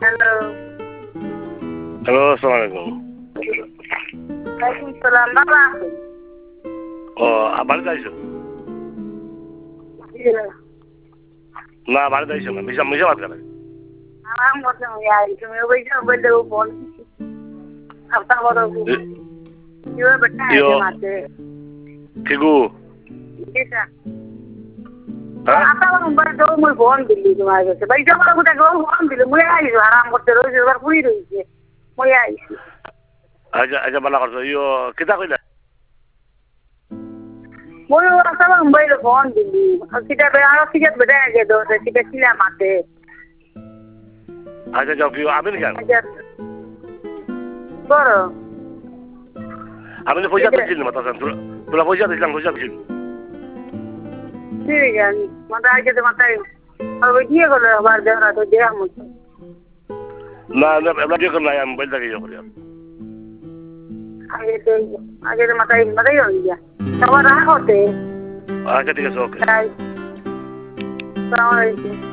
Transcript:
Hello. Hello, আসসালামু আলাইকুম। ওয়ালাইকুম সালাম। বাবা আছে? ও বাড়িতে আইসো? জি। না বাড়িতে আইসো না, মিশা মিশা বাদ করে। আরাম করতে হবে আর তুমি ওই যে বললে ও ফোন আপনার বড় ইয়ে বেটা ইয়ো আছে মাঝে ঠিকু এটা হ্যাঁ আপনার মোবাইল তো মুই ফোন দিলি তোমার কাছে ভাই যখন কোথা গো ফোন দিলি মুই আইছো আরাম করতে রইছে এবার পুরি রইছে মুই আইছি আচ্ছা আচ্ছা বালা করছো ইয়ো কিতা কইলা? মুই আপনার মোবাইল ফোন দিলি সেটা আর সিগারেট বেটা আগে তো সেটা ছিলা মাঠে আচ্ছা যাও কি আমি কেন করো আমি তো পয়সা দিচ্ছি না মাথা তোরা পয়সা দিছিলাম পয়সা দিচ্ছি ঠিক আছে মাথা আগে তো মাথায় ওই দিয়ে গেলো আবার দেখা তো দেওয়া মতো না না এবার দিয়ে নাই আমি মোবাইল থেকে ইয়ে করি আগে তো মাথায় মাথায় হয়ে গিয়া সবার রাগ হতে আচ্ছা ঠিক আছে ওকে। আসসালামু আলাইকুম।